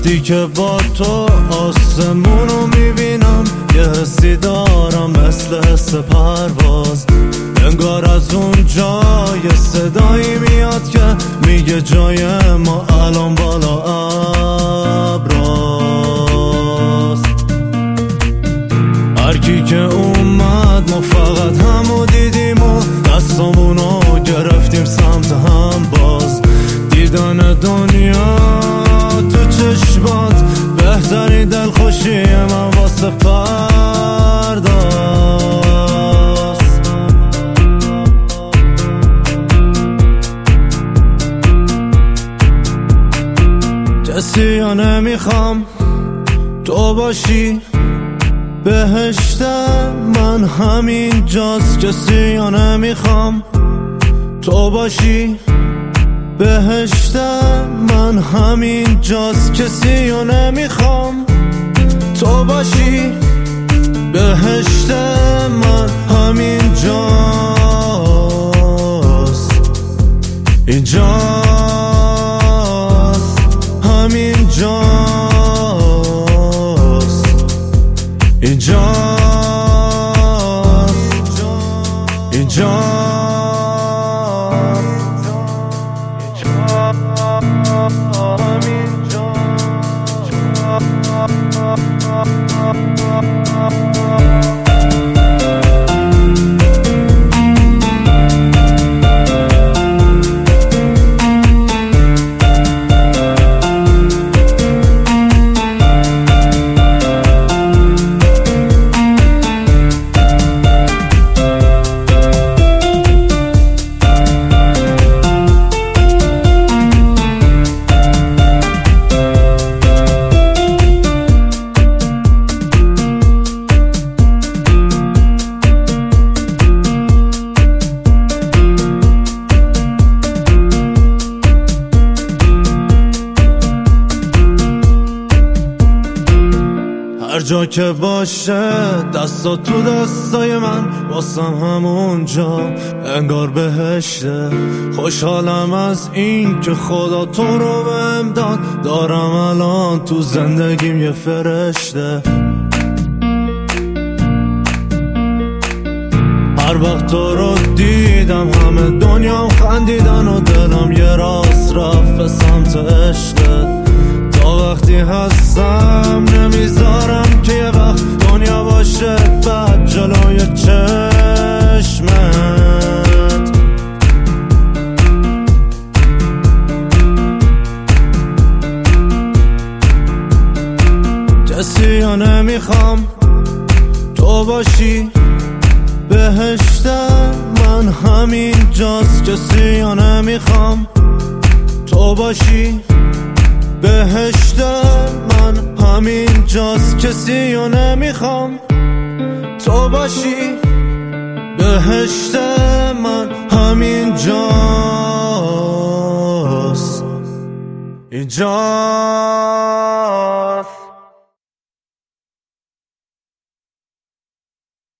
وقتی که با تو آسمونو میبینم یه حسی دارم مثل حس پرواز، انگار از اونجا یه صدایی میاد که میگه جای ما الان بالا ابراست. هرکی که اومد ما فقط همو دیدیم و دستامونو گرفتیم سمت هم باز. دیدن دنیا تو چشمات بهترین دلخوشی من واسه فرداست. کسی یا نمیخوام تو باشی، بهشت من همین جاست. کسی یا نمیخوام تو باشی، بهشت من همین جاست. کسی یا نمیخوام تو باشی، بهشت من همین جاست. اینجاست، همین جاست، اینجاست، اینجاست. هر جا که باشه دستا تو دستای من واسم همونجا انگار بهشته. خوشحالم از این که خدا تو رو بهم داد، دارم الان تو زندگیم یه فرشته. هر وقت تو رو دیدم همه دنیام خندیدن و دلم یه راست رفت به سمت عشقت. تا وقتی هستم نمیذارم که یه وقت دنیا باشه بعد جلوی چشمت. کسی یا نمیخوام تو باشی، بهشت من همین جاست. کسی یا نمیخوام تو باشی، بهشت من همین جاست. کسی یا نمیخوام تو باشی، بهشت من همین جاست، اینجا.